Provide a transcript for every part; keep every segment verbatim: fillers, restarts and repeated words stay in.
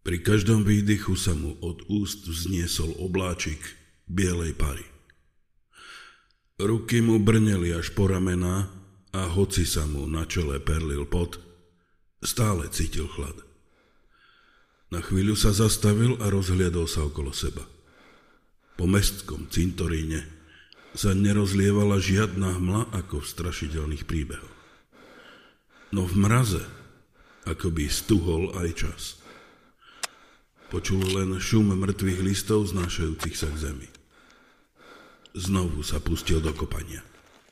Pri každom výdychu sa mu od úst vzniesol obláčik bielej pary. Ruky mu brneli až po ramená a hoci sa mu na čele perlil pot, stále cítil chlad. Na chvíľu sa zastavil a rozhliadol sa okolo seba. Po mestskom cintoríne sa nerozlievala žiadna hmla ako v strašidelných príbehoch. No v mraze akoby stuhol aj čas. Počul len šum mŕtvych listov znášajúcich sa k zemi. Znovu sa pustil do kopania.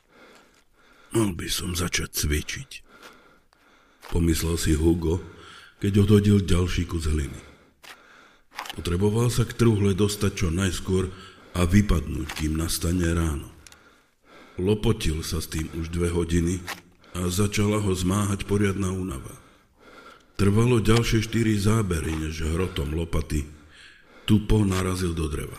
Mal by som začať cvičiť, pomyslel si Hugo, keď odhodil ďalší kus hliny. Potreboval sa k truhle dostať čo najskôr a vypadnúť, kým nastane ráno. Lopotil sa s tým už dve hodiny a začala ho zmáhať poriadna únava. Trvalo ďalšie štyri zábery, než hrotom lopaty tupo narazil do dreva.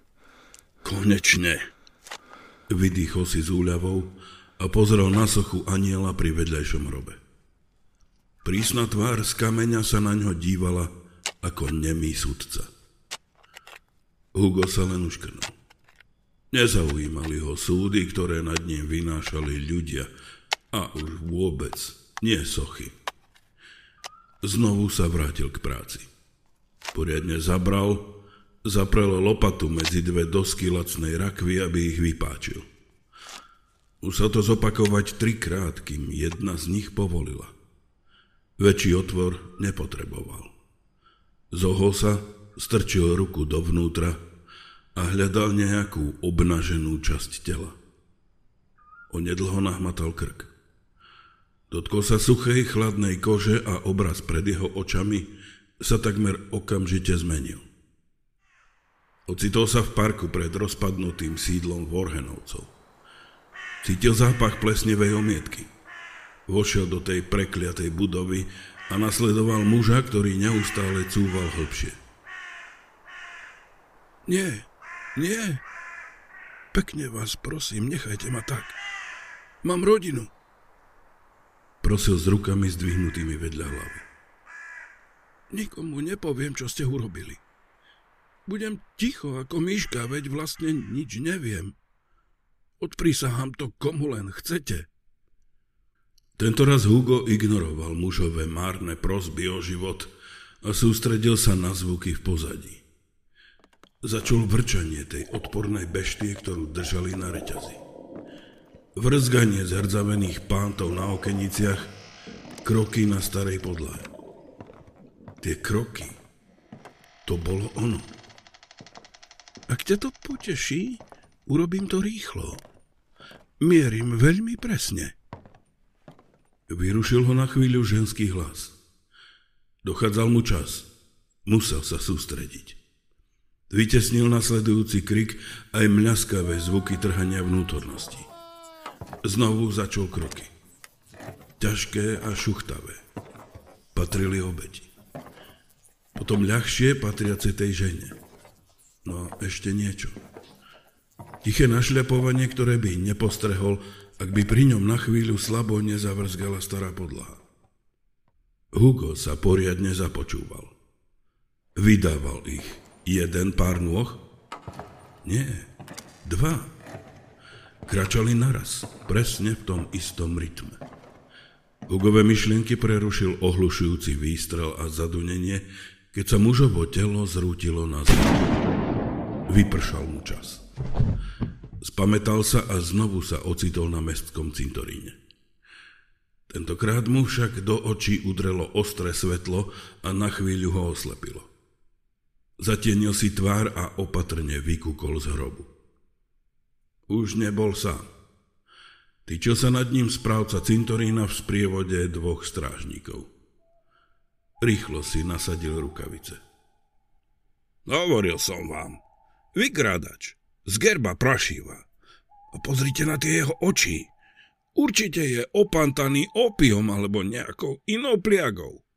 Konečne! Vydýchol si s úľavou a pozrel na sochu anjela pri vedľajšom hrobe. Prísna tvár z kameňa sa na ňo dívala ako nemý sudca. Hugo sa len uškrnul. Nezaujímali ho súdy, ktoré nad ním vynášali ľudia a už vôbec nie sochy. Znovu sa vrátil k práci. Poriadne zabral, zaprel lopatu medzi dve dosky lacnej rakvy, aby ich vypáčil. Musel to zopakovať trikrát, kým jedna z nich povolila. Väčší otvor nepotreboval. Zohol sa, strčil ruku dovnútra a hľadal nejakú obnaženú časť tela. Onedlho nahmatal krk. Dotkol sa suchej, chladnej kože a obraz pred jeho očami sa takmer okamžite zmenil. Ocitol sa v parku pred rozpadnutým sídlom Vorhenovcov. Cítil zápach plesnevej omietky. Vošiel do tej prekliatej budovy a nasledoval muža, ktorý neustále cúval hlbšie. Nie, nie. Pekne vás prosím, nechajte ma tak. Mám rodinu. Prosil s rukami zdvihnutými vedľa hlavy. Nikomu nepoviem, čo ste urobili. Budem ticho ako myška, veď vlastne nič neviem. Odprísahám to, komu len chcete. Tentoraz Hugo ignoroval mužové márne prosby o život a sústredil sa na zvuky v pozadí. Začul vrčanie tej odpornej beštie, ktorú držali na reťazi. Vrzganie zhrdzavených pántov na okeniciach, kroky na starej podlahe. Tie kroky, to bolo ono. Ak ťa to poteší, urobím to rýchlo. Mierim veľmi presne. Vyrušil ho na chvíľu ženský hlas. Dochádzal mu čas. Musel sa sústrediť. Vytesnil nasledujúci krik aj mľaskavé zvuky trhania vnútornosti. Znovu začul kroky. Ťažké a šuchtavé. Patrili obeti. Potom ľahšie patriace tej žene. No ešte niečo. Tiché našľapovanie, ktoré by nepostrehol, ak by pri ňom na chvíľu slabo nezavrzgala stará podlaha. Hugo sa poriadne započúval. Vydával ich jeden pár nôh? Nie, dva. Kračali naraz, presne v tom istom rytme. Hugové myšlienky prerušil ohlušujúci výstrel a zadunenie, keď sa mužovo telo zrútilo na zem. Vypršal mu čas. Spamätal sa a znovu sa ocitol na mestskom cintoríne. Tentokrát mu však do očí udrelo ostré svetlo a na chvíľu ho oslepilo. Zatienil si tvár a opatrne vykúkol z hrobu. Už nebol sám. Týčil sa nad ním správca cintorína v sprievode dvoch strážnikov. Rýchlo si nasadil rukavice. Hovoril som vám, vykrádač, z gerba prašíva. A pozrite na tie jeho oči. Určite je opantaný opiom alebo nejakou inou pliagou.